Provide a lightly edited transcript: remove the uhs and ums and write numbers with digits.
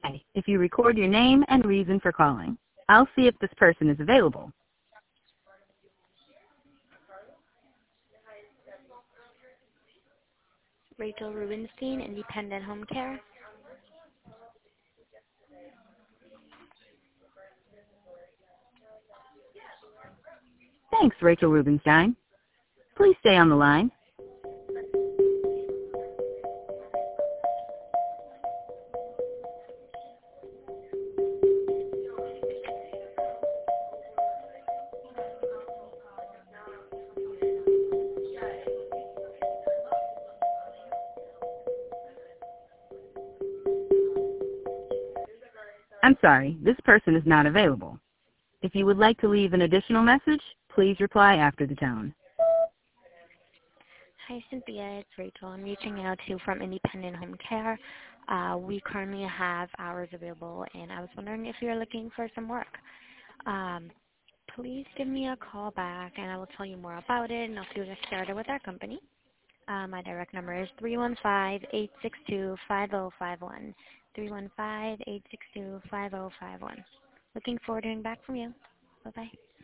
if you record your name and reason for calling. I'll see if this person is available. Rachel Rubenstein, Independent Home Care. Thanks, Rachel Rubenstein. Please stay on the line. I'm sorry, this person is not available. If you would like to leave an additional message, please reply after the tone. Hi, Cynthia. It's Rachel. I'm reaching out to you from Independent Home Care. We currently have hours available, and I was wondering if you're looking for some work. Please give me a call back, and I will tell you more about it, and I'll see you get started with our company. My direct number is 315-862-5051. 315-862-5051. Looking forward to hearing back from you. Bye-bye.